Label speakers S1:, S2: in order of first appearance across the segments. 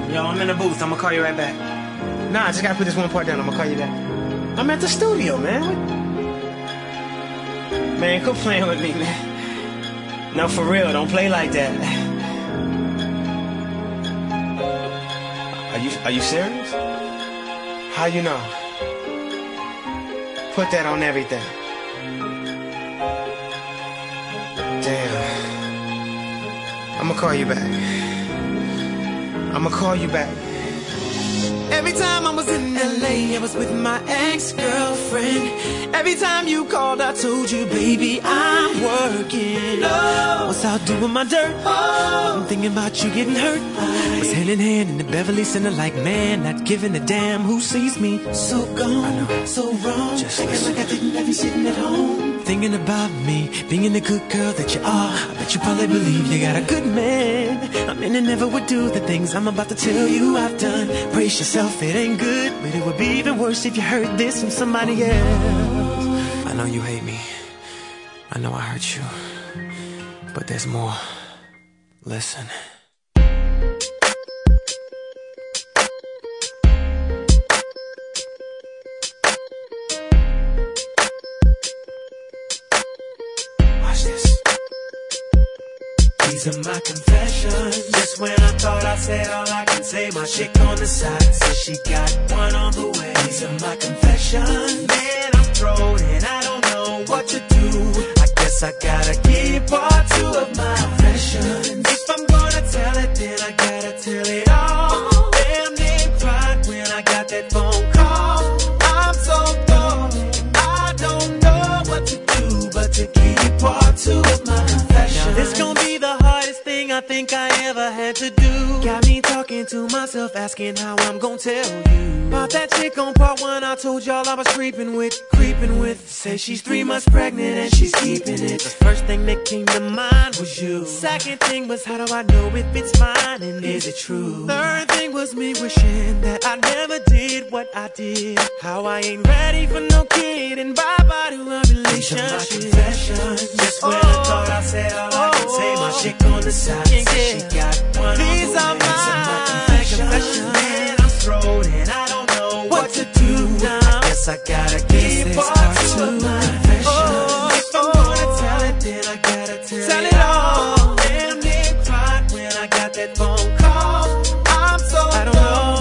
S1: Yo, I'm in the booth. I'm gonna call you right back. Nah, I just gotta put this one part down. I'm gonna call you back. I'm at the studio, man. Man, quit playing with me, man. No, for real. Don't play like that. Are you serious? How you know? Put that on everything. Damn. I'ma call you back. I'ma call you back.
S2: Every time I was in LA, I was with my ex-girlfriend. Every time you called, I told you, baby, I'm working. Was out doing my dirt. I'm thinking about you getting hurt. Was hand in hand in the Beverly Center like, man, not giving a damn who sees me. So gone, so wrong. Just thinking like I didn't have you sitting at home. Thinking about me, being the good girl that you are. I bet you probably believe you got a good man. I mean, I never would do the things I'm about to tell you I've done. Brace yourself, it ain't good, but it would be even worse if you heard this from somebody else. I know you hate me. I know I hurt you. But there's more. Listen. These are my confessions. Just when I thought I said all I can say, my chick on the side says she got one on the way. These are my confessions. Man, I'm thrown and I don't know what to do. I guess I gotta keep part two of my confessions. If I'm gonna tell it, then I gotta tell it all. Damn, they cried when I got that phone call. I'm so thrown, I don't know what to do but to keep part two of my confessions. Now this gon' be the hardest thing I think I ever had to do. Got me talking to myself, asking how I'm gon' tell you about that chick on part one I told y'all I was creeping with. Say she's 3 months pregnant and she's keeping it. The first thing that came to mind was you. Second thing was, how do I know if it's mine and is it true? Third thing was me wishing that I never did what I did. How I ain't ready for no kid and bye-bye to a relationship. These are my confessions. Just when I thought I said all I could say, my chick on the side said she got one. These are my confessions. Man, I'm thrown and I don't know what to do now. I guess I gotta keep part two of my confessions. If I'm gonna tell it, then I gotta tell it all. Damn, they cried when I got that phone call. I'm so I don't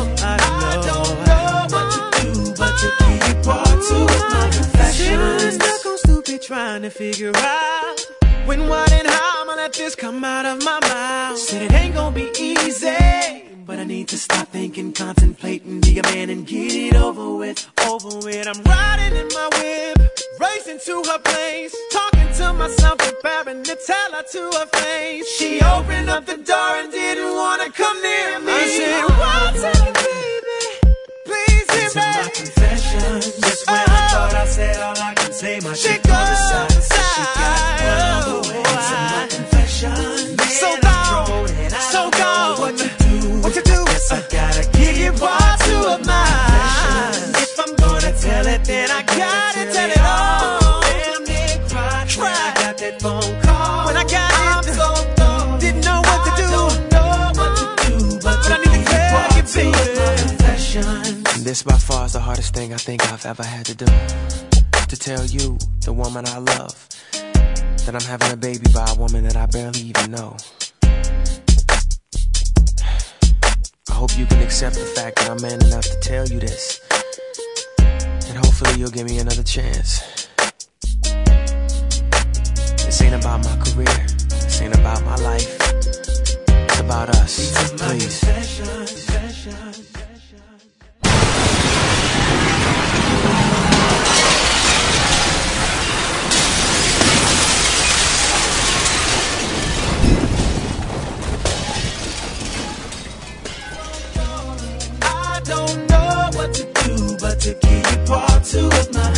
S2: know what to do but to keep part two of my confessions. Sitting stuck on stupid trying to figure out when, what, and how I'ma let this come out of my mouth. Said it ain't gonna be easy, but I need to stop thinking, contemplating, be a man and get it over with. I'm riding in my whip, racing to her place, talking to myself, preparing to tell her to her face. She opened up the door and didn't wanna come near me. I said, one second, baby, please hear me. These are my confessions. Just when I thought I said all I can say, my chick on the side said she got one on the way. These are my confessions. Man, so gone, so gone. What to do? Yes, I gotta give you part two of mine. If I'm gonna tell it, then I gotta tell it all. Damn, they cried when I got that phone call. When I got it, I'm so thrown, didn't know what to do. I don't know what to do, but I need to tell you, baby. This by far is the hardest thing I think I've ever had to do. To tell you, the woman I love, that I'm having a baby by a woman that I barely even know. I hope you can accept the fact that I'm man enough to tell you this. And hopefully you'll give me another chance. This ain't about my career. This ain't about my life. It's about us. Please. I don't know what to do but to keep part two of my